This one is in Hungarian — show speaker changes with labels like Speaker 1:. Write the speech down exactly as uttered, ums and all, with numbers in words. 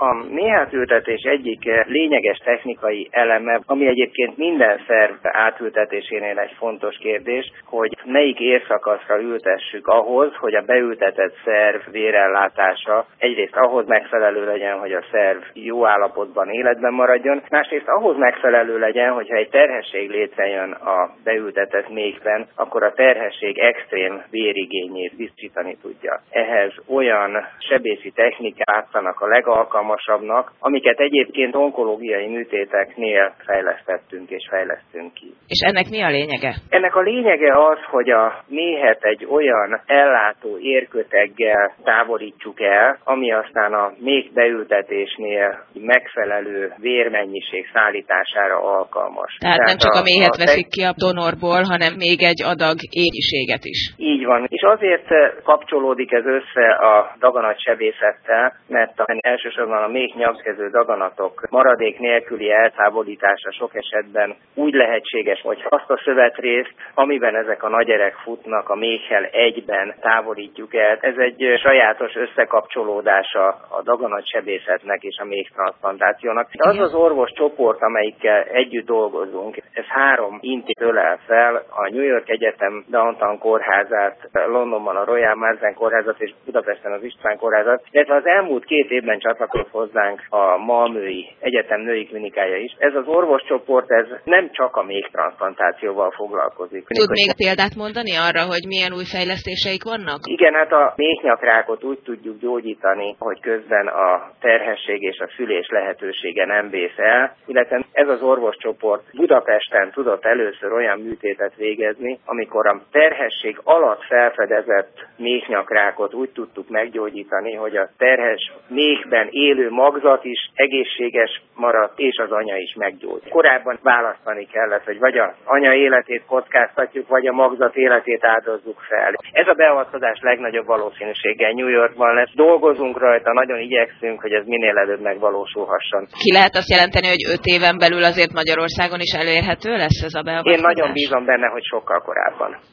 Speaker 1: A méhátültetés egyik lényeges technikai eleme, ami egyébként minden szerv átültetésénél egy fontos kérdés, hogy melyik érszakaszra ültessük ahhoz, hogy a beültetett szerv vérellátása egyrészt ahhoz megfelelő legyen, hogy a szerv jó állapotban életben maradjon, másrészt ahhoz megfelelő legyen, hogyha egy terhesség létrejön a beültetett méhben, akkor a terhesség extrém vérigényét biztosítani tudja. Ehhez olyan sebészi technikák látszanak a legalkalmasabbnak, amiket egyébként onkológiai műtéteknél fejlesztettünk és fejlesztünk ki.
Speaker 2: És ennek mi a lényege?
Speaker 1: Ennek a lényege az, hogy a méhet egy olyan ellátó érköteggel távolítsuk el, ami aztán a méh beültetésnél megfelelő vérmennyiség szállítására alkalmas.
Speaker 2: Tehát, Tehát nem csak a, a méhet a veszik ki a donorból, hanem még egy adag ériséget is.
Speaker 1: Így van. És azért kapcsolódik ez össze a daganatsebészettel, mert a, elsősorban a méh nyakkező daganatok maradék nélküli eltávolítása sok esetben úgy lehetséges, hogy azt a szövetrészt, amiben ezek a nagyerek futnak, a méhkel egyben távolítjuk el. Ez egy sajátos összekapcsolódása a daganatsebészetnek és a méhtranszplantációnak. Az az orvoscsoport, amelyikkel együtt dolgozunk, ez három intézet ölel fel, a New York Egyetem Downtown kórházát, Londonban a Royal Marsden kórházat és Budapesten az István kórházat, illetve az elmúlt két évben csatlakozott hozzánk a Malmöi Egyetem női klinikája is. Ez az orvoscsoport, ez nem csak a méhtranszplantációval foglalkozik.
Speaker 2: Tud még példát mondani arra, hogy milyen új fejlesztéseik vannak?
Speaker 1: Igen, hát a méhnyakrákot úgy tudjuk gyógyítani, hogy közben a terhesség és a szülés lehetősége nem vész el, illetve ez az orvoscsoport Budapesten tudott először olyan műtétet végezni, amikor a terhesség alatt felfedezett méhnyakrákot úgy tudtuk meggyógyítani, hogy a terhes méhben élő magzat is egészséges maradt, és az anya is meggyógyult. Korábban választani kellett, hogy vagy az anya életét kockáztatjuk, vagy a magzat életét áldozzuk fel. Ez a beavatkozás legnagyobb valószínűséggel New Yorkban lesz. Dolgozunk rajta, nagyon igyekszünk, hogy ez minél előbb megvalósulhasson.
Speaker 2: Ki lehet azt jelenteni, hogy öt éven belül azért Magyarországon is elérhető lesz ez a beavatkozás?
Speaker 1: Én nagyon bízom benne, hogy sokkal korábban.